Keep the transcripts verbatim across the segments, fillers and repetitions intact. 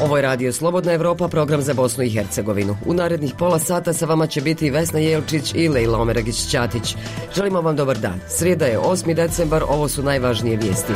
Ovo je Radio Slobodna Evropa, program za Bosnu i Hercegovinu. U narednih pola sata sa vama će biti Vesna Jelčić i Lejla Omeragić-Ćatić. Želimo vam dobar dan. Srijeda je osmi decembar, ovo su najvažnije vijesti.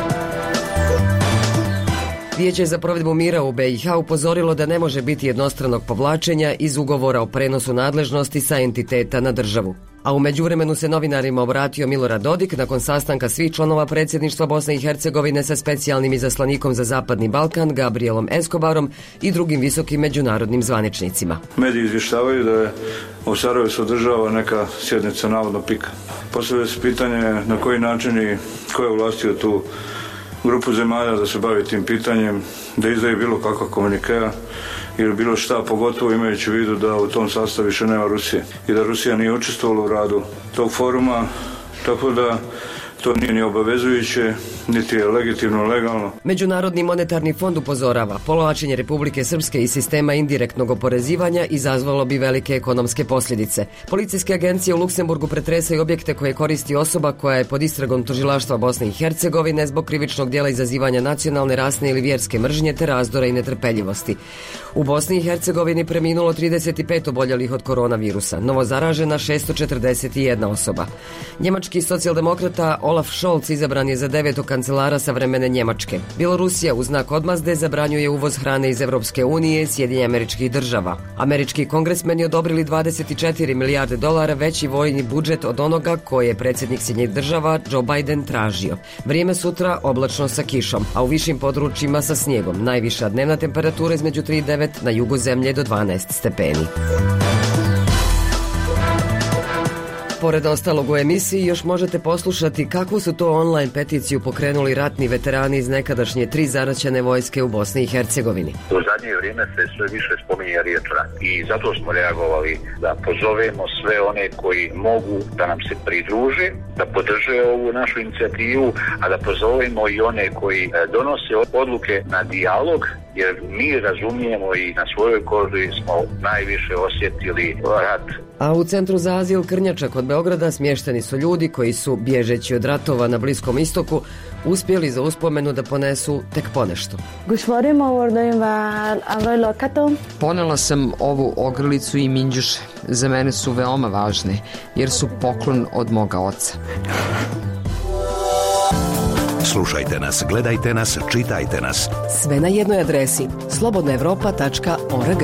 Vijeće za provedbu mira u be i ha upozorilo da ne može biti jednostranog povlačenja iz ugovora o prenosu nadležnosti sa entiteta na državu. A u međuvremenu se novinarima obratio Milorad Dodik nakon sastanka svih članova predsjedništva Bosne i Hercegovine sa specijalnim izaslanikom za Zapadni Balkan Gabrielom Escobarom i drugim visokim međunarodnim zvaničnicima. Mediji izvještavaju da je u Sarajevu se održava neka sjednica navodno pika. Postavlja se pitanje na koji način i ko je ovlastio tu grupu zemalja da se bavi tim pitanjem, da izdaje bilo kakva komunikea ili bilo šta, pogotovo imajući u vidu da u tom sastavu više nema Rusije i da Rusija nije učestvovala u radu tog foruma, tako da to nije ni obavezujuće, niti je legitimno, legalno. Međunarodni monetarni fond upozorava, povlačenje Republike Srpske iz sistema indirektnog oporezivanja izazvalo bi velike ekonomske posljedice. Policijske agencije u Luksemburgu pretresaju objekte koje koristi osoba koja je pod istragom tužilaštva Bosne i Hercegovine zbog krivičnog djela izazivanja nacionalne, rasne ili vjerske mržnje te razdora i netrpeljivosti. U Bosni i Hercegovini preminulo trideset pet oboljelih od koronavirusa, novo zaražena šesto četrdeset jedna osoba. Njemački socijaldemokrata Olaf Scholz izabran je za devetog kancelara savremene Njemačke. Bjelorusija u znak odmazde zabranjuje uvoz hrane iz Evropske unije i Sjedinjenih Američkih Država. Američki kongresmeni odobrili dvadeset četiri milijarde dolara veći vojni budžet od onoga koje je predsjednik Sjedinjenih Država Joe Biden tražio. Vrijeme sutra oblačno sa kišom, a u višim područjima sa snijegom. Najviša dnevna temperatura između tri i devet, na jugu zemlje do dvanaest stepeni. Pored ostalog u emisiji još možete poslušati kakvu su to online peticiju pokrenuli ratni veterani iz nekadašnje tri zaraćene vojske u Bosni i Hercegovini. U zadnje vrijeme se sve više spominje riječ rat i zato smo reagovali da pozovemo sve one koji mogu da nam se pridruže, da podrže ovu našu inicijativu, a da pozovemo i one koji donose odluke na dijalog, jer mi razumijemo i na svojoj koži smo najviše osjetili rat. A u centru za azil Krnjača kod Beograda smješteni su ljudi koji su, bježeći od ratova na Bliskom istoku, uspjeli za uspomenu da ponesu tek ponešto. Ponela sam ovu ogrlicu i minđuše. Za mene su veoma važne, jer su poklon od moga oca. Slušajte nas, gledajte nas, čitajte nas. Sve na jednoj adresi slobodna evropa tačka org.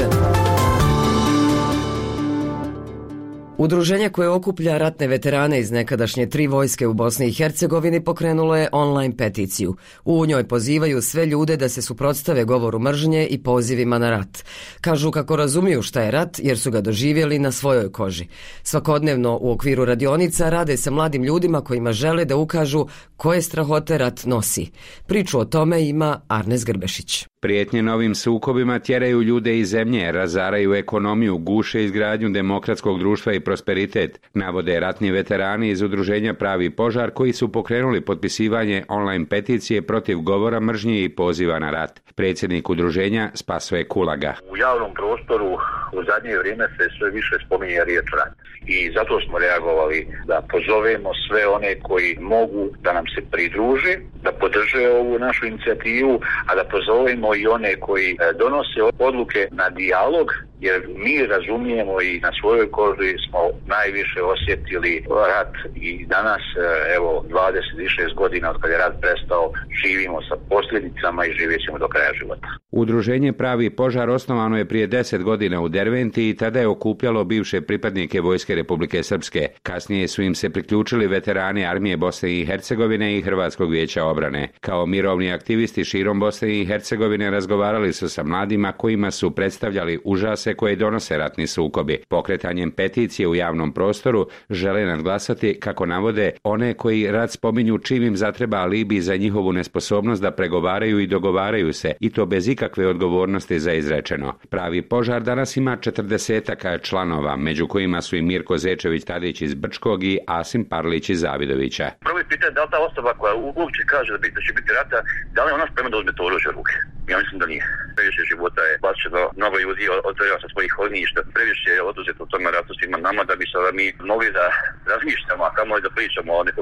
Udruženje koje okuplja ratne veterane iz nekadašnje tri vojske u Bosni i Hercegovini pokrenulo je online peticiju. U njoj pozivaju sve ljude da se suprotstave govoru mržnje i pozivima na rat. Kažu kako razumiju šta je rat jer su ga doživjeli na svojoj koži. Svakodnevno u okviru radionica rade sa mladim ljudima kojima žele da ukažu koje strahote rat nosi. Priču o tome ima Arnes Grbešić. Prijetnje novim sukobima tjeraju ljude iz zemlje, razaraju ekonomiju, guše izgradnju demokratskog društva i prosperitet, navode ratni veterani iz udruženja Pravi požar koji su pokrenuli potpisivanje online peticije protiv govora mržnje i poziva na rat. Predsjednik udruženja Spasoje Kulaga. U javnom prostoru u zadnje vrijeme se sve više spominje riječ rat i zato smo reagovali da pozovemo sve one koji mogu da nam se pridruže, da podrže ovu našu inicijativu, a da pozovemo i one koji donose odluke na dijalog, jer mi razumijemo i na svojoj koži smo najviše osjetili rat i danas, evo, dvadeset šest godina od kada je rat prestao, živimo sa posljedicama i živjet ćemo do kraja života. Udruženje Pravi požar osnovano je prije deset godina u Derventi i tada je okupljalo bivše pripadnike Vojske Republike Srpske. Kasnije su im se priključili veterani Armije Bosne i Hercegovine i Hrvatskog vijeća obrane. Kao mirovni aktivisti širom Bosne i Hercegovine razgovarali su sa mladima kojima su predstavljali užase koje donose ratni sukobi. Pokretanjem peticije u javnom prostoru žele nadglasati, kako navode, one koji rat spominju čim im zatreba alibi za njihovu nesposobnost da pregovaraju i dogovaraju se, i to bez ikakve odgovornosti za izrečeno. Pravi požar danas ima četrdesetaka članova, među kojima su i Mirko Zečević-Tadić iz Brčkog i Asim Parlić iz Zavidovića. Prvo je pitanje da li ta osoba koja uopće kaže da, bi, da će biti rata, da li je ona spremna da uzme to oružje u ruke? Ja mislim da nije. Previše života je bačeno, mnogo ljudi odveo sa svojih ognjišta, previše je oduzeto u tome ratu svima nama da bi sada mi mogli da razmišljamo, a kamoli da pričamo o nekom novom.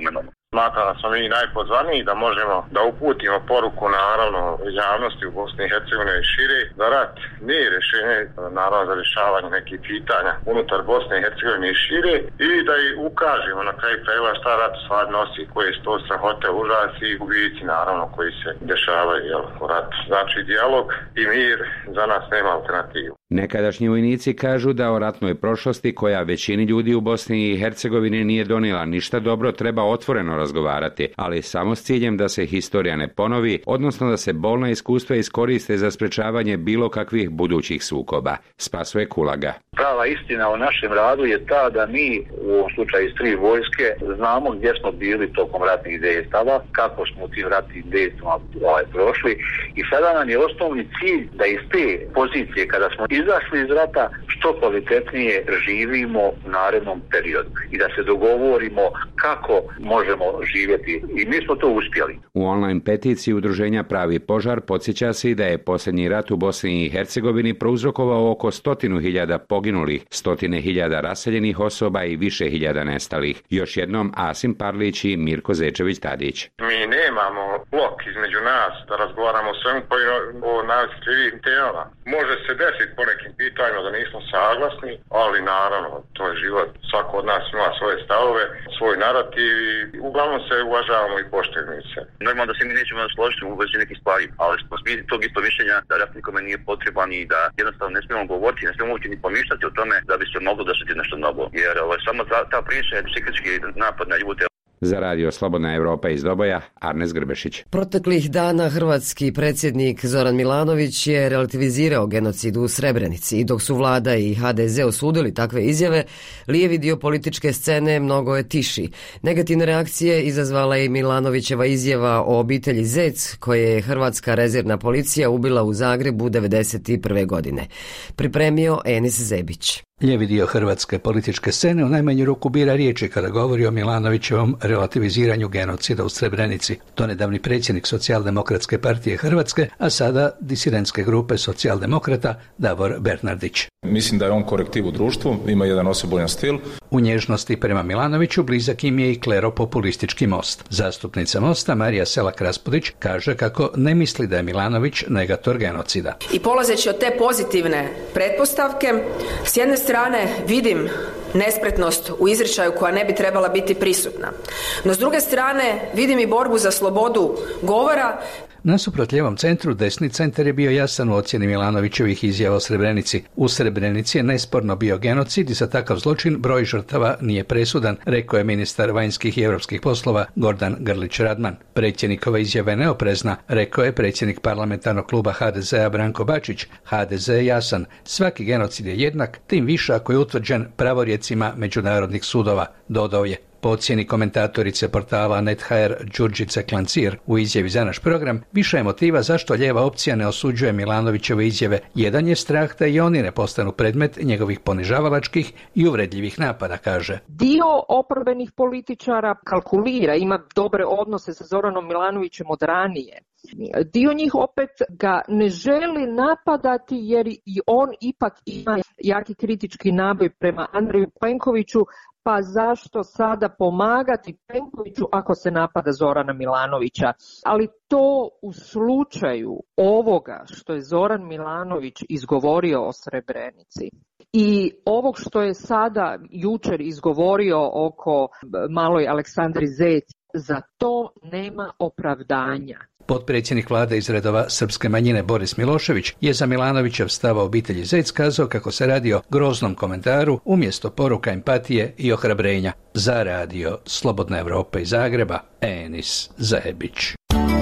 Smatram da smo mi najpozvaniji da možemo da uputimo poruku naravno javnosti u Bosni i Hercegovini i šire, da rat nije rješenje naravno za rješavanje nekih pitanja unutar Bosne i Hercegovine i šire i da i ukažemo na kraju krajeva šta rat stvar nosi, koje su to strahote, užasi i gubici naravno koji se dešavaju jel, u ratu. Znači dijalog i mir za nas nema alternativu. Nekadašnji vojnici kažu da o ratnoj prošlosti koja većini ljudi u Bosni i Hercegovini nije donijela ništa dobro treba otvoreno razgovarati, ali samo s ciljem da se historija ne ponovi, odnosno da se bolna iskustva iskoriste za sprečavanje bilo kakvih budućih sukoba. Spasuje Kulaga. Prava istina o našem radu je ta da mi u ovom slučaju iz tri vojske znamo gdje smo bili tokom ratnih dejstava, kako smo u tim ratnim dejstvama ovaj, prošli i sada nam je osnovni cilj da iz te pozicije kada smo izašli iz rata što kvalitetnije živimo u narednom periodu i da se dogovorimo kako možemo živjeti i mi smo to uspjeli. U online peticiji udruženja Pravi požar podsjeća se da je posljednji rat u Bosni i Hercegovini prouzrokovao oko stotinu hiljada poginulih, stotine hiljada raseljenih osoba i više hiljada nestalih. Još jednom Asim Parlić i Mirko Zečević-Tadić. Mi nemamo blok između nas da razgovaramo o svemu koji o najosjetljivijim temama. Može se desiti po nekim pitanjima da nismo saglasni, ali naravno to je život. Svako od nas ima svoje stavove, svoj narativ i uglavnom se uvažavamo i poštujemo se. Normalno da se mi nećemo složiti u vezi nekih stvari, ali smo svi tog isto mišljenja da rat nikome nije potreban i da jednostavno ne smijemo govoriti, ne smijemo uopće ni pomišljati o tome da bi se moglo desiti nešto novo. Jer ovaj, samo ta, ta priča je psihički napad na ljude. Za radio Slobodna Evropa iz Doboja, Arnes Grbešić. Proteklih dana hrvatski predsjednik Zoran Milanović je relativizirao genocid u Srebrenici i dok su vlada i ha de ze osudili takve izjave, lijevi dio političke scene mnogo je tiši. Negativne reakcije izazvala je i Milanovićeva izjava o obitelji Zec, koje je hrvatska rezervna policija ubila u Zagrebu devedeset prve godine. Pripremio Enis Zebić. Lijevi dio hrvatske političke scene u najmanju ruku bira riječi kada govori o Milanovićevom relativiziranju genocida u Srebrenici. To nedavni predsjednik Socijaldemokratske partije Hrvatske, a sada disidentske grupe socijaldemokrata Davor Bernardić. Mislim da je on korektiv u društvu, ima jedan osobojan stil. U nježnosti prema Milanoviću blizak im je i kleropopulistički Most. Zastupnica Mosta Marija Selak-Raspudić kaže kako ne misli da je Milanović negator genocida. I polazeći od te pozitivne pretpostavke, s jedne strane vidim nespretnost u izričaju koja ne bi trebala biti prisutna. No s druge strane vidim i borbu za slobodu govora. Nasuprot lijevom centru, desni centar je bio jasan u ocjeni Milanovićevih izjava o Srebrenici. U Srebrenici je nesporno bio genocid i za takav zločin broj žrtava nije presudan, rekao je ministar vanjskih i europskih poslova Gordan Grlić-Radman. Predsjednikova izjava je neoprezna, rekao je predsjednik parlamentarnog kluba ha de zea Branko Bačić. ha de ze je jasan, svaki genocid je jednak, tim više ako je utvrđen pravorjecima međunarodnih sudova, dodao je. Po ocjeni komentatorice portala net ha er Đurđice Klancir u izjavi za naš program, više je motiva zašto lijeva opcija ne osuđuje Milanovićeve izjave. Jedan je strah da i oni ne postanu predmet njegovih ponižavalačkih i uvredljivih napada, kaže. Dio oporbenih političara kalkulira, ima dobre odnose sa Zoranom Milanovićem od ranije. Dio njih opet ga ne želi napadati jer i on ipak ima jaki kritički naboj prema Andreju Plenkoviću, pa zašto sada pomagati Plenkoviću ako se napada Zorana Milanovića? Ali to u slučaju ovoga što je Zoran Milanović izgovorio o Srebrenici i ovog što je sada jučer izgovorio oko maloj Aleksandri Zec, za to nema opravdanja. Potpredsjednik vlade iz redova srpske manjine Boris Milošević je za Milanovićev stav o obitelji Zec kazao kako se radi o groznom komentaru umjesto poruka empatije i ohrabrenja. Za radio Slobodna Evropa iz Zagreba, Enis Zebić.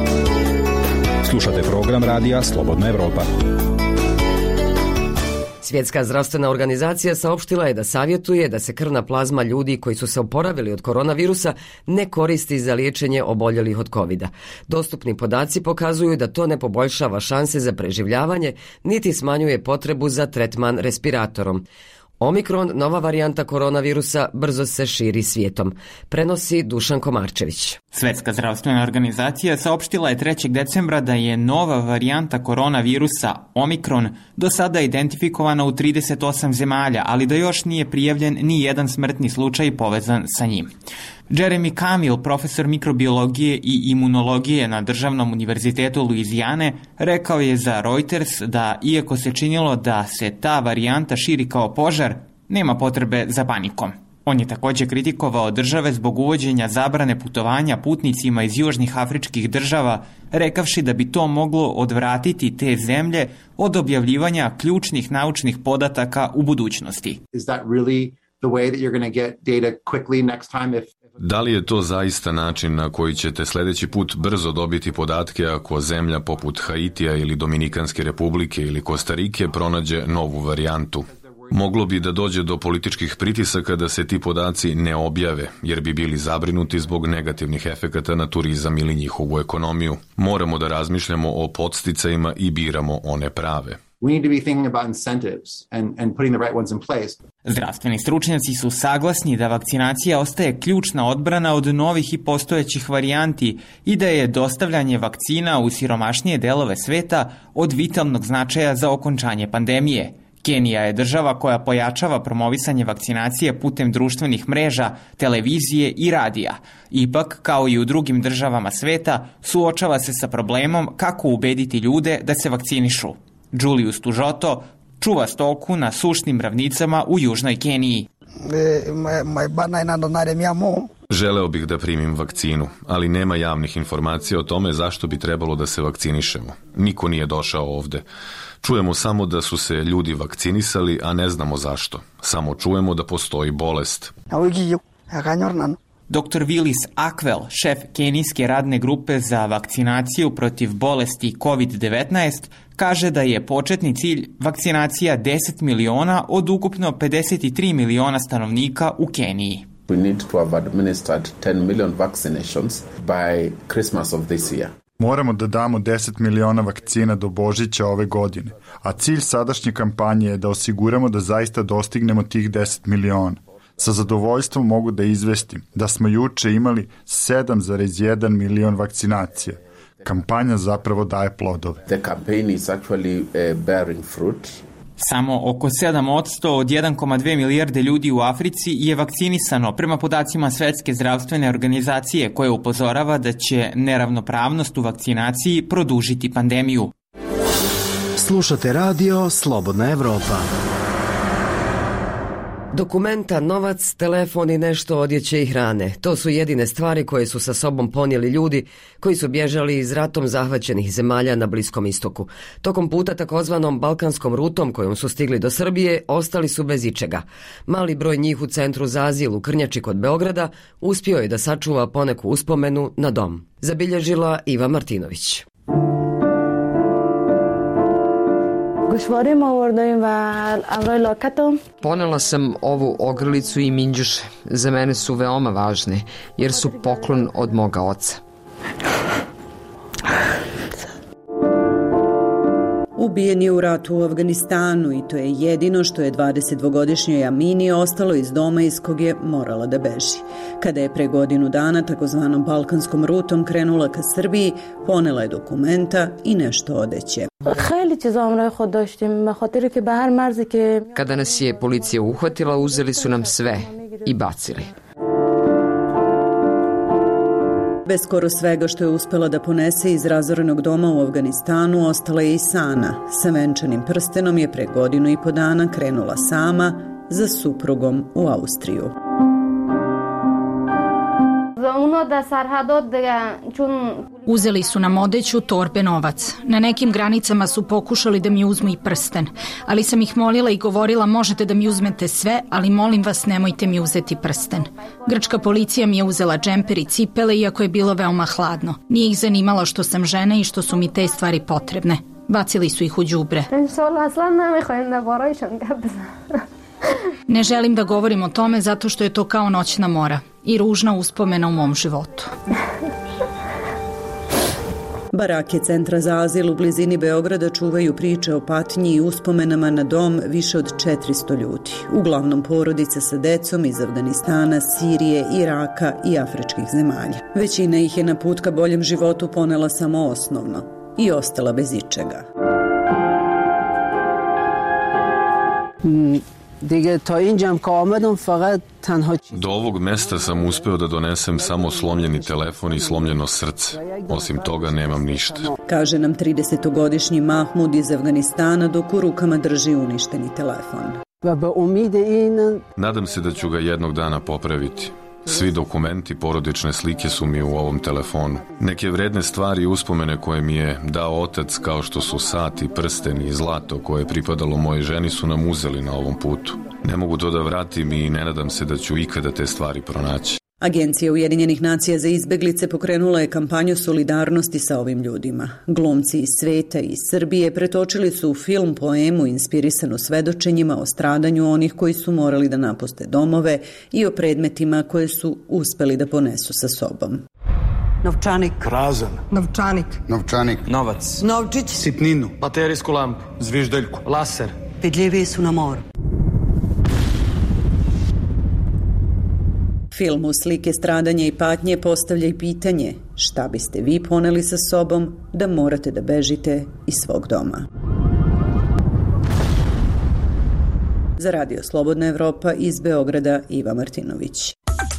Slušate program radija Slobodna Evropa. Svjetska zdravstvena organizacija saopštila je da savjetuje da se krvna plazma ljudi koji su se oporavili od koronavirusa ne koristi za liječenje oboljelih od kovida. Dostupni podaci pokazuju da to ne poboljšava šanse za preživljavanje, niti smanjuje potrebu za tretman respiratorom. Omikron, nova varijanta koronavirusa, brzo se širi svijetom, prenosi Dušan Komarčević. Svetska zdravstvena organizacija saopštila je trećeg decembra da je nova varijanta koronavirusa Omikron do sada identifikovana u trideset osam zemalja, ali da još nije prijavljen ni jedan smrtni slučaj povezan sa njim. Jeremy Camille, profesor mikrobiologije i imunologije na Državnom univerzitetu Luizijane, rekao je za Reuters da, iako se činilo da se ta varijanta širi kao požar, nema potrebe za panikom. On je također kritikovao države zbog uvođenja zabrane putovanja putnicima iz južnih afričkih država, rekavši da bi to moglo odvratiti te zemlje od objavljivanja ključnih naučnih podataka u budućnosti. Da li je to zaista način na koji ćete sljedeći put brzo dobiti podatke ako zemlja poput Haitija ili Dominikanske republike ili Kostarike pronađe novu varijantu? Moglo bi da dođe do političkih pritisaka da se ti podaci ne objave, jer bi bili zabrinuti zbog negativnih efekata na turizam ili njihovu ekonomiju. Moramo da razmišljamo o podsticajima i biramo one prave. We need to be thinking about incentives and, and putting the right ones in place. Zdravstveni stručnjaci su saglasni da vakcinacija ostaje ključna odbrana od novih i postojećih varijanti i da je dostavljanje vakcina u siromašnije delove sveta od vitalnog značaja za okončanje pandemije. Kenija je država koja pojačava promovisanje vakcinacije putem društvenih mreža, televizije i radija. Ipak, kao i u drugim državama sveta, suočava se sa problemom kako ubediti ljude da se vakcinišu. Julius Tužoto čuva stoku na sušnim ravnicama u južnoj Keniji. Želeo bih da primim vakcinu, ali nema javnih informacija o tome zašto bi trebalo da se vakcinišemo. Niko nije došao ovde. Čujemo samo da su se ljudi vakcinisali, a ne znamo zašto. Samo čujemo da postoji bolest. doktor Willis Akvel, šef kenijske radne grupe za vakcinaciju protiv bolesti kovid devetnaest, kaže da je početni cilj vakcinacija deset miliona od ukupno pedeset tri miliona stanovnika u Keniji. We need to have administered ten million vaccinations by Christmas of this year. Moramo da damo deset miliona vakcina do Božića ove godine, a cilj sadašnje kampanje je da osiguramo da zaista dostignemo tih deset miliona. Sa zadovoljstvom mogu da izvestim da smo juče imali sedam zarez jedan milion vakcinacija. Kampanja zapravo daje plodove. The campaign is actually uh, bearing fruit. Samo oko sedam posto od jedan zarez dve milijarde ljudi u Africi je vakcinisano prema podacima Svetske zdravstvene organizacije, koja upozorava da će neravnopravnost u vakcinaciji produžiti pandemiju. Slušate radio Slobodna Evropa. Dokumenta, novac, telefon i nešto odjeće i hrane. To su jedine stvari koje su sa sobom ponijeli ljudi koji su bježali iz ratom zahvaćenih zemalja na Bliskom istoku. Tokom puta takozvanom balkanskom rutom kojom su stigli do Srbije, ostali su bez ičega. Mali broj njih u centru za azil u Krnjači kod Beograda uspio je da sačuva poneku uspomenu na dom. Zabilježila Iva Martinović. Ponela sam ovu ogrlicu i minđuše. Za mene su veoma važne, jer su poklon od moga oca. Ubijen je u ratu u Afganistanu i to je jedino što je dvadesetdvogodišnjoj Amini ostalo iz doma iz kog je morala da beži. Kada je pre godinu dana takozvanom balkanskom rutom krenula ka Srbiji, ponela je dokumenta i nešto odeće. Kada nas je policija uhvatila, uzeli su nam sve i bacili. Bez skoro svega što je uspela da ponese iz razorenog doma u Afganistanu, ostala je i Sana. Sa venčanim prstenom je pre godinu i po dana krenula sama za suprugom u Austriju. Uzeli su nam odeću, torbe, novac. Na nekim granicama su pokušali da mi uzmu i prsten, ali sam ih molila i govorila: možete da mi uzmete sve, ali molim vas nemojte mi uzeti prsten. Grčka policija mi je uzela džemper i cipele, iako je bilo veoma hladno. Nije ih zanimalo što sam žena i što su mi te stvari potrebne. Bacili su ih u đubre. Ne želim da govorim o tome zato što je to kao noćna mora i ružna uspomena u mom životu. Barake Centra za azil u blizini Beograda čuvaju priče o patnji i uspomenama na dom više od četiristo ljudi. Uglavnom porodice sa decom iz Afganistana, Sirije, Iraka i afričkih zemalja. Većina ih je na put ka boljem životu ponela samo osnovno i ostala bez ičega. Do ovog mesta sam uspeo da donesem samo slomljeni telefon i slomljeno srce. Osim toga nemam ništa. Kaže nam tridesetogodišnji Mahmud iz Afganistana dok u rukama drži uništeni telefon. Nadam se da ću ga jednog dana popraviti. Svi dokumenti, porodične slike su mi u ovom telefonu. Neke vredne stvari i uspomene koje mi je dao otac, kao što su sati, prsteni i zlato koje je pripadalo moje ženi, su nam uzeli na ovom putu. Ne mogu to da vratim i ne nadam se da ću ikada te stvari pronaći. Agencija Ujedinjenih nacija za izbeglice pokrenula je kampanju solidarnosti sa ovim ljudima. Glumci iz sveta i iz Srbije pretočili su u film poemu inspirisanu svedočenjima o stradanju onih koji su morali da napuste domove i o predmetima koje su uspeli da ponesu sa sobom. Novčanik. Prazan. Novčanik. Novčanik. Novac. Novčić. Sitninu. Baterijsku lampu. Zviždeljku. Laser. Vidljiviji su na moru. Film u slike stradanja i patnje postavlja i pitanje šta biste vi poneli sa sobom da morate da bežite iz svog doma. Za Radio Slobodna Evropa iz Beograda Iva Martinović.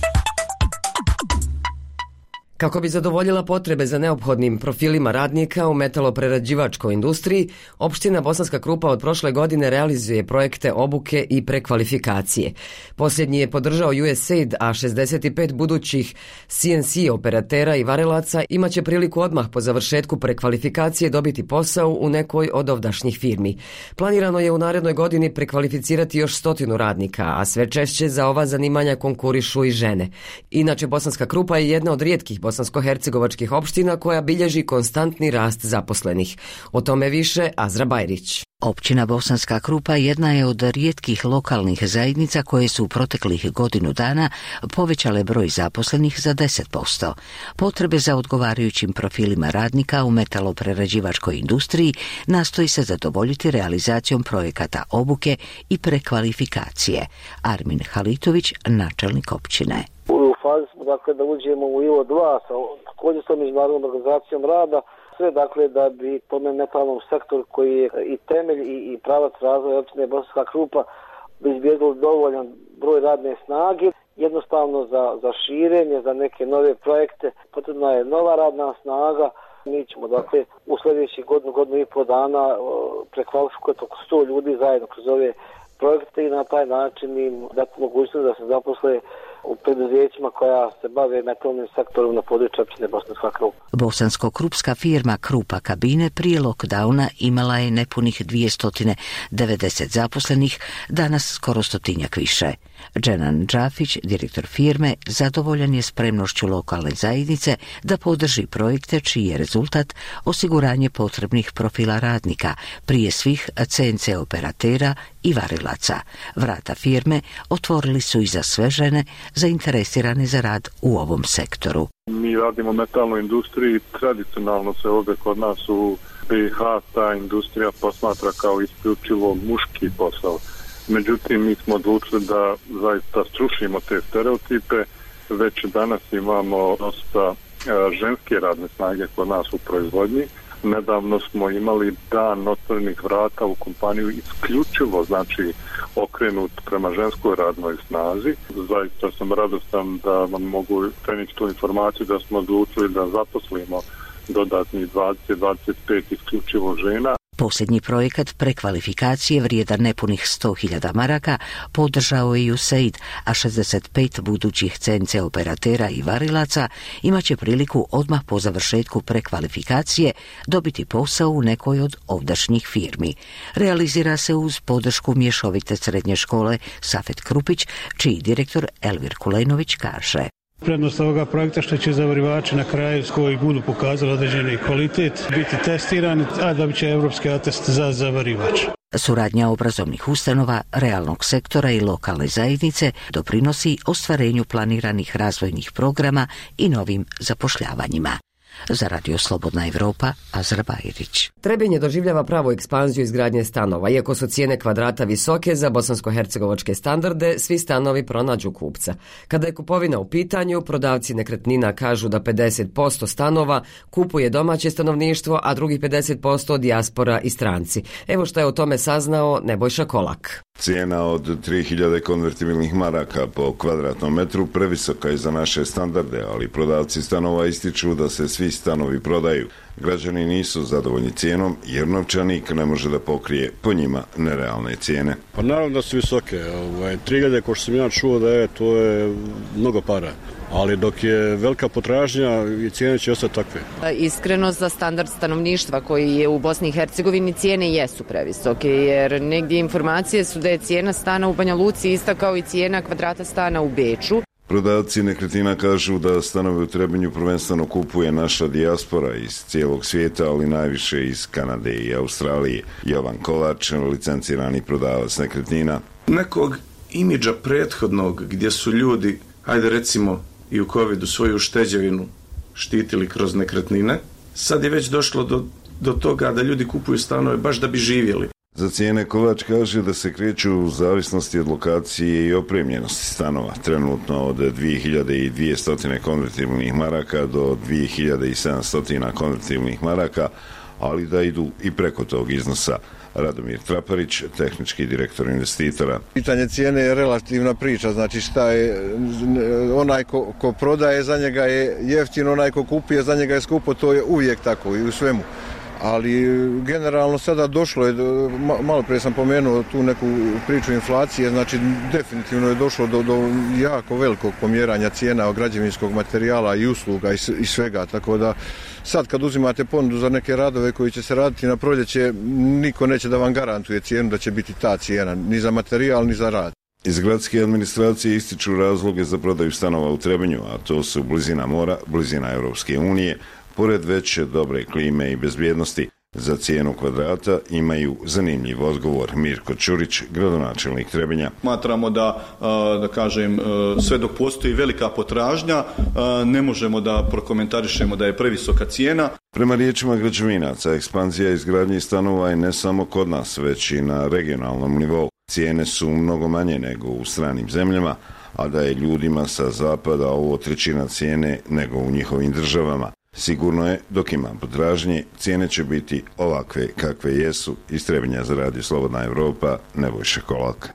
Kako bi zadovoljila potrebe za neophodnim profilima radnika u metaloprerađivačkoj industriji, opština Bosanska Krupa od prošle godine realizuje projekte obuke i prekvalifikacije. Posljednji je podržao U S A I D, a šezdeset pet budućih C N C operatera i varilaca imaće priliku odmah po završetku prekvalifikacije dobiti posao u nekoj od ovdašnjih firmi. Planirano je u narednoj godini prekvalificirati još stotinu radnika, a sve češće za ova zanimanja konkurišu i žene. Inače, Bosanska Krupa je jedna od rijetkih bosansko-hercegovačkih opština koja bilježi konstantni rast zaposlenih. O tome više Azra Bajrić. Općina Bosanska Krupa jedna je od rijetkih lokalnih zajednica koje su u proteklih godinu dana povećale broj zaposlenih za deset posto. Potrebe za odgovarajućim profilima radnika u metaloprerađivačkoj industriji nastoji se zadovoljiti realizacijom projekata obuke i prekvalifikacije. Armin Halitović, načelnik općine. U fazi smo dakle da uđemo u I O dva sa također sa međunarodnom organizacijom rada, sve dakle da bi po metalnom sektoru koji je i temelj i, i pravac razvoja općine Bosanska Krupa obezbijedili dovoljan broj radne snage. Jednostavno za, za širenje, za neke nove projekte potrebna je nova radna snaga. Mi ćemo dakle u sljedećih godinu, godinu i pol dana prekvalifikovati oko sto ljudi zajedno kroz ove projekte i na taj način im dati mogućnost da se zaposle u preduzećima koja se bave metalnim sektorom na području općine Bosanska Krupa. Bosansko-krupska firma Krupa Kabine prije lockdowna imala je nepunih dvjesto devedeset zaposlenih, danas skoro stotinjak više. Dženan Džafić, direktor firme, zadovoljan je spremnošću lokalne zajednice da podrži projekte čiji je rezultat osiguranje potrebnih profila radnika, prije svih C N C operatera i varilaca. Vrata firme otvorili su i za sve žene zainteresirane za rad u ovom sektoru. Mi radimo metalnu industriju, tradicionalno se ovdje kod nas u B i H ta industrija posmatra kao isključivo muški posao. Međutim, mi smo odlučili da zaista srušimo te stereotipe. Već danas imamo dosta ženske radne snage kod nas u proizvodnji. Nedavno smo imali dan otvorenih vrata u kompaniju isključivo, znači okrenut prema ženskoj radnoj snazi. Zaista sam radostan da vam mogu prenijeti tu informaciju da smo odlučili da zaposlimo dodatnih dvadeset do dvadeset pet isključivo žena. Posljednji projekat prekvalifikacije vrijedan nepunih sto hiljada maraka podržao je U S A I D, a šezdeset pet budućih C N C operatera i varilaca imaće priliku odmah po završetku prekvalifikacije dobiti posao u nekoj od ovdašnjih firmi. Realizira se uz podršku mješovite srednje škole Safet Krupić, čiji direktor Elvir Kulenović kaže. Prednost ovoga projekta što će zavarivači na kraju koji budu pokazali određeni kvalitet biti testirani, a dobit će evropski atest za zavarivač. Suradnja obrazovnih ustanova, realnog sektora i lokalne zajednice doprinosi ostvarenju planiranih razvojnih programa i novim zapošljavanjima. Za Radio Slobodna Evropa, Azra Bajrić. Trebinje doživljava pravu ekspanziju izgradnje stanova. Iako su cijene kvadrata visoke za bosansko-hercegovačke standarde, svi stanovi pronađu kupca. Kada je kupovina u pitanju, prodavci nekretnina kažu da pedeset posto stanova kupuje domaće stanovništvo, a drugih pedeset posto dijaspora i stranci. Evo što je o tome saznao Nebojša Kolak. Cijena od tri hiljade konvertibilnih maraka po kvadratnom metru previsoka je za naše standarde, ali prodavci stanova ističu da se svi stanovi prodaju. Građani nisu zadovoljni cijenom jer novčanik ne može da pokrije po njima nerealne cijene. Pa naravno da su visoke. Ovaj, tri hiljade, ko što sam ja čuo da je, to je mnogo para. Ali dok je velika potražnja i cijene će ostati takve. Iskreno, za standard stanovništva koji je u Bosni i Hercegovini cijene jesu previsoke, jer negdje informacije su da je cijena stana u Banja Luci ista kao i cijena kvadrata stana u Beču. Prodavci nekretnina kažu da stanove u Trebinju prvenstveno kupuje naša dijaspora iz cijelog svijeta, ali najviše iz Kanade i Australije. Jovan Kovač, licencirani prodavac nekretnina. Nekog imidža prethodnog gdje su ljudi, ajde recimo i u covidu, svoju ušteđevinu štitili kroz nekretnine, sad je već došlo do, do toga da ljudi kupuju stanove baš da bi živjeli. Za cijene Kovač kaže da se kreću u zavisnosti od lokacije i opremljenosti stanova, trenutno od dvije hiljade dvjesto konvertibilnih maraka do dvije hiljade sedamsto konvertibilnih maraka, ali da idu i preko tog iznosa. Radomir Traparić, tehnički direktor investitora. Pitanje cijene je relativna priča, znači šta je, onaj ko, ko prodaje za njega je jeftino, onaj ko kupuje za njega je skupo, to je uvijek tako i u svemu. Ali generalno sada došlo je, malo prije sam pomenuo tu neku priču inflacije, znači definitivno je došlo do, do jako velikog pomjeranja cijena građevinskog materijala i usluga i, i svega, tako da sad kad uzimate ponudu za neke radove koji će se raditi na proljeće, niko neće da vam garantuje cijenu da će biti ta cijena, ni za materijal, ni za rad. Iz gradske administracije ističu razloge za prodaju stanova u Trebinju, a to su blizina mora, blizina Europske unije, pored veće dobre klime i bezbjednosti. Za cijenu kvadrata imaju zanimljiv odgovor. Mirko Čurić, gradonačelnik Trebinja. Smatramo da, da kažem, sve dok postoji velika potražnja, ne možemo da prokomentarišemo da je previsoka cijena. Prema riječima građevinaca, ekspanzija izgradnje stanova je ne samo kod nas, već i na regionalnom nivou. Cijene su mnogo manje nego u stranim zemljama, a da je ljudima sa zapada ovo trećina cijene nego u njihovim državama. Sigurno je, dok ima potražnje, cijene će biti ovakve kakve jesu. Iz Trebinja za Radio Slobodna Evropa, Nebojša Kolak.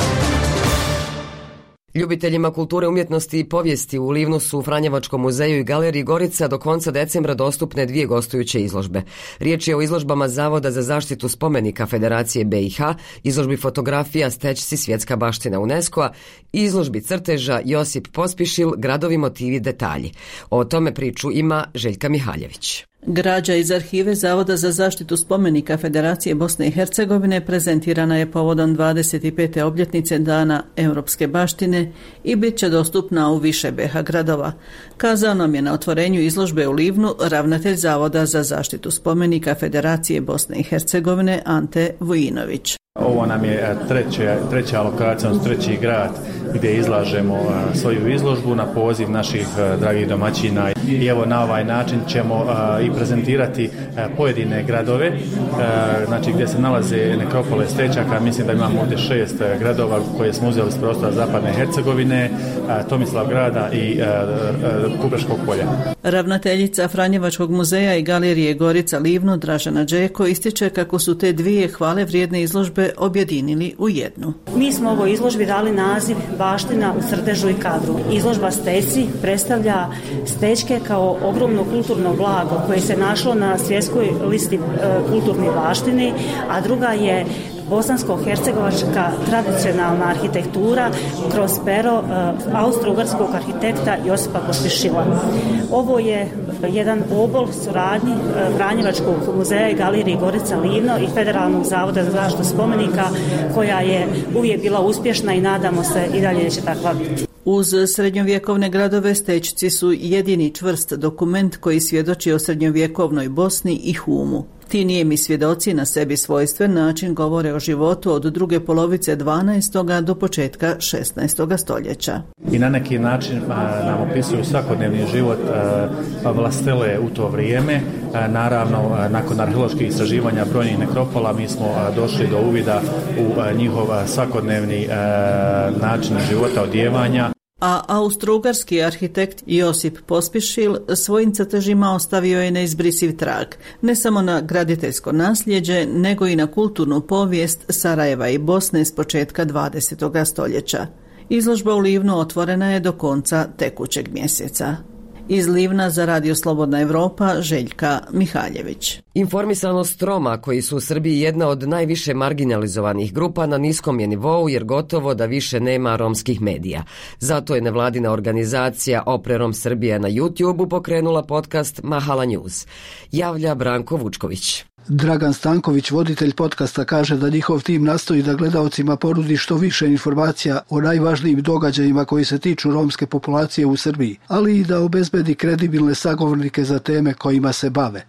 Ljubiteljima kulture, umjetnosti i povijesti u Livnu su u Franjevačkom muzeju i galeriji Gorica do konca decembra dostupne dvije gostujuće izložbe. Riječ je o izložbama Zavoda za zaštitu spomenika Federacije B i H, izložbi fotografija Stećci svjetska baština UNESCO-a i izložbi crteža Josip Pospišil, gradovi, motivi, detalji. O tome priču ima Željka Mihaljević. Građa iz arhive Zavoda za zaštitu spomenika Federacije Bosne i Hercegovine prezentirana je povodom dvadeset pete obljetnice Dana europske baštine i bit će dostupna u više B H gradova. Kazao nam je na otvorenju izložbe u Livnu ravnatelj Zavoda za zaštitu spomenika Federacije Bosne i Hercegovine Ante Vujinović. Ovo nam je treće, treća lokacija, treći grad gdje izlažemo svoju izložbu na poziv naših dragih domaćina i evo na ovaj način ćemo i prezentirati pojedine gradove, znači gdje se nalaze nekropole Stećaka. Mislim da imamo ovdje šest gradova koje smo uzeli s prostora Zapadne Hercegovine, Tomislav grada i Kubreškog polja. Ravnateljica Franjevačkog muzeja i galerije Gorica Livnu Dražena Đeko ističe kako su te dvije hvale vrijedne izložbe objedinili u jednu. Mi smo ovoj izložbi dali naziv Baština u crtežu i kadru. Izložba Stećci predstavlja Stećke kao ogromno kulturno blago koje se našlo na svjetskoj listi e, kulturnih baštini, a druga je bosansko-hercegovačka tradicionalna arhitektura kroz pero uh, austro-ugarskog arhitekta Josipa Pospišila. Ovo je jedan obol suradnji uh, Franjevačkog muzeja i galerije Gorica Livno i Federalnog zavoda za zaštitu spomenika koja je uvijek bila uspješna i nadamo se i dalje će takva biti. Uz srednjovjekovne gradove Stećci su jedini čvrst dokument koji svjedoči o srednjovjekovnoj Bosni i Humu. Ti nijemi svjedoci na sebi svojstven način govore o životu od druge polovice dvanaestog. do početka šesnaestog. stoljeća. I na neki način a, nam opisuju svakodnevni život a, vlastele u to vrijeme. A, naravno, a, nakon arheoloških istraživanja brojnih nekropola mi smo a, došli do uvida u a, njihov a, svakodnevni a, način života, odjevanja. A austrougarski arhitekt Josip Pospišil svojim crtežima ostavio je neizbrisiv trag, ne samo na graditeljsko nasljeđe, nego i na kulturnu povijest Sarajeva i Bosne s početka dvadesetog. stoljeća. Izložba u Livnu otvorena je do konca tekućeg mjeseca. Iz Livna za Radio Slobodna Evropa, Željka Mihaljević. Informisanost Roma, koji su u Srbiji jedna od najviše marginalizovanih grupa, na niskom je nivou jer gotovo da više nema romskih medija. Zato je nevladina organizacija Opre Rom Srbija na YouTubeu pokrenula podcast Mahala News. Javlja Branko Vučković. Dragan Stanković, voditelj podcasta, kaže da njihov tim nastoji da gledaocima ponudi što više informacija o najvažnijim događajima koji se tiču romske populacije u Srbiji, ali i da obezbedi kredibilne sagovornike za teme kojima se bave.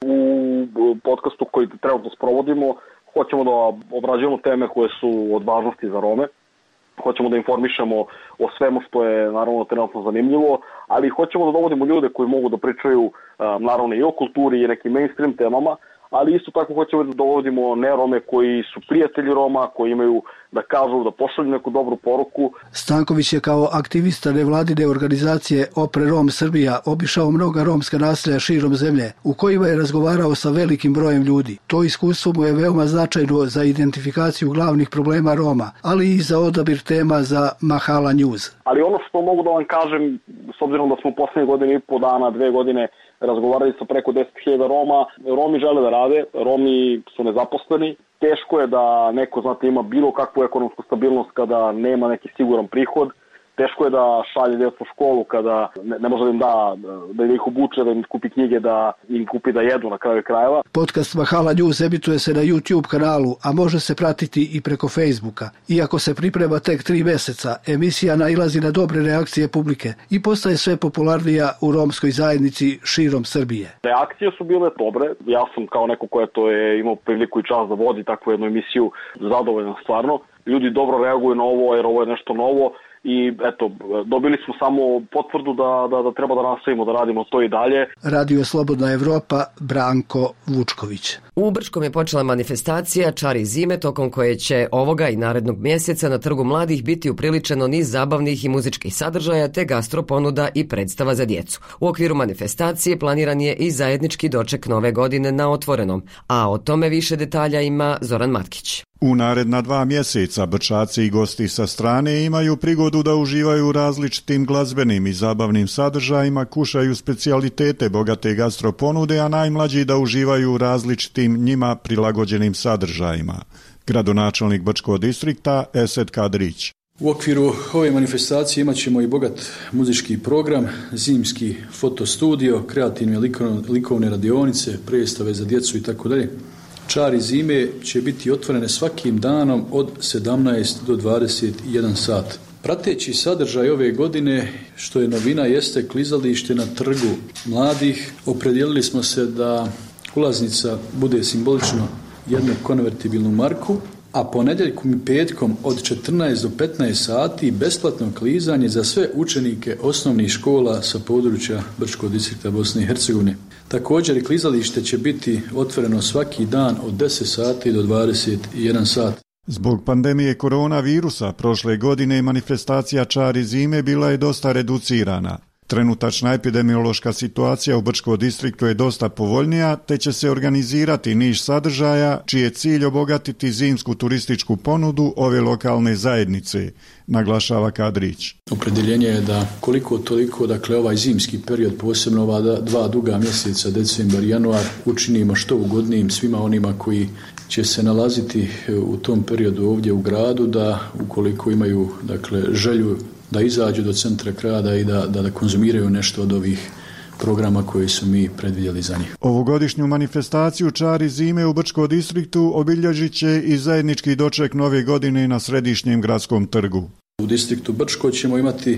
U podcastu koji trenutno sprovodimo hoćemo da obrađujemo teme koje su od važnosti za Rome, hoćemo da informišemo o svemu što je naravno trenutno zanimljivo, ali hoćemo da dovodimo ljude koji mogu da pričaju naravno i o kulturi i nekim mainstream temama, ali isto tako hoćemo da dovodimo nerome koji su prijatelji Roma, koji imaju da kažu, da pošalju neku dobru poruku. Stanković je kao aktivista nevladine organizacije Opre Rom Srbija obišao mnoga romska naselja širom zemlje, u kojima je razgovarao sa velikim brojem ljudi. To iskustvo mu je veoma značajno za identifikaciju glavnih problema Roma, ali i za odabir tema za Mahala News. Ali ono što mogu da vam kažem, s obzirom da smo poslednje godine i po dana, dve godine razgovarali sa preko deset hiljada Roma, Romi žele da rade, Romi su nezaposleni, teško je da neko, znate, ima bilo kakvu ekonomsku stabilnost kada nema neki siguran prihod, teško je da šalje djecu u školu kada ne, ne može da im da, da ih obuče, da im kupi knjige, da im kupi da jedu na kraju krajeva. Podcast Mahala News emituje se na YouTube kanalu, a može se pratiti i preko Facebooka. Iako se priprema tek tri mjeseca, emisija nailazi na dobre reakcije publike i postaje sve popularnija u romskoj zajednici širom Srbije. Reakcije su bile dobre. Ja sam kao neko ko je to je imao priliku i čast da vodi takvu jednu emisiju zadovoljan stvarno. Ljudi dobro reaguju na ovo jer ovo je nešto novo. I eto, dobili smo samo potvrdu da, da, da treba da nastavimo da radimo to i dalje. Radio Slobodna Evropa, Branko Vučković. U Brčkom je počela manifestacija Čari zime, tokom koje će ovoga i narednog mjeseca na Trgu mladih biti upriličeno niz zabavnih i muzičkih sadržaja te gastroponuda i predstava za djecu. U okviru manifestacije planiran je i zajednički doček nove godine na otvorenom, a o tome više detalja ima Zoran Matkić. U naredna dva mjeseca Brčaci i gosti sa strane imaju prigodu da uživaju u različitim glazbenim i zabavnim sadržajima, kušaju specijalitete bogate gastroponude, a najmlađi da uživaju u različitim njima prilagođenim sadržajima. Gradonačelnik Brčkog distrikta Esed Kadrić. U okviru ove manifestacije imat ćemo i bogat muzički program, zimski fotostudio, kreativne likovne radionice, predstave za djecu i tako dalje. Čari zime će biti otvorene svakim danom od sedamnaest do dvadeset jedan sat. Prateći sadržaj ove godine, što je novina, jeste klizalište na Trgu mladih. Opredijelili smo se da ulaznica bude simbolično jednu konvertibilnu marku, a ponedjeljkom i petkom od četrnaest do petnaest sati besplatno klizanje za sve učenike osnovnih škola sa područja Brčkog distrikta Bosne i Hercegovine. Također i klizalište će biti otvoreno svaki dan od deset sati do dvadeset jedan sat. Zbog pandemije koronavirusa prošle godine manifestacija Čari zime bila je dosta reducirana. Trenutačna epidemiološka situacija u Brčkom distriktu je dosta povoljnija, te će se organizirati niz sadržaja čiji je cilj obogatiti zimsku turističku ponudu ove lokalne zajednice, naglašava Kadrić. Opredjeljenje je da koliko toliko, dakle ovaj zimski period, posebno ova dva duga mjeseca, decembar i januar, učinimo što ugodnijim svima onima koji će se nalaziti u tom periodu ovdje u gradu, da ukoliko imaju, dakle, želju da izađu do centra grada i da, da, da konzumiraju nešto od ovih programa koje su mi predvidjeli za njih. Ovogodišnju manifestaciju Čari zime u Brčkom distriktu obilježit će i zajednički doček nove godine na središnjem gradskom trgu. U distriktu Brčko ćemo imati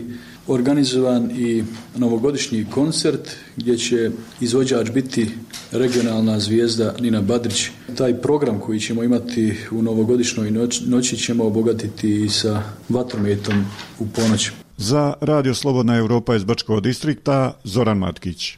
organizovan i novogodišnji koncert gdje će izvođač biti regionalna zvijezda Nina Badrić. Taj program koji ćemo imati u novogodišnjoj noći ćemo obogatiti i sa vatrometom u ponoć. Za Radio Slobodna Europa iz Brčkog distrikta, Zoran Matkić.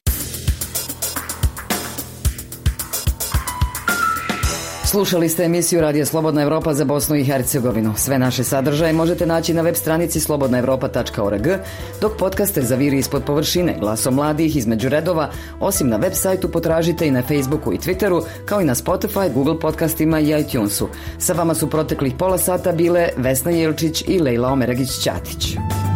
Slušali ste emisiju Radio Slobodna Europa za Bosnu i Hercegovinu. Sve naše sadržaje možete naći na web stranici slobodna europa tačka org, dok podcaste za Viri ispod površine, Glasom mladih, Između redova, osim na web sajtu potražite i na Facebooku i Twitteru, kao i na Spotify, Google podcastima i iTunesu. Sa vama su proteklih pola sata bile Vesna Jelčić i Lejla Omeragić-Ćatić.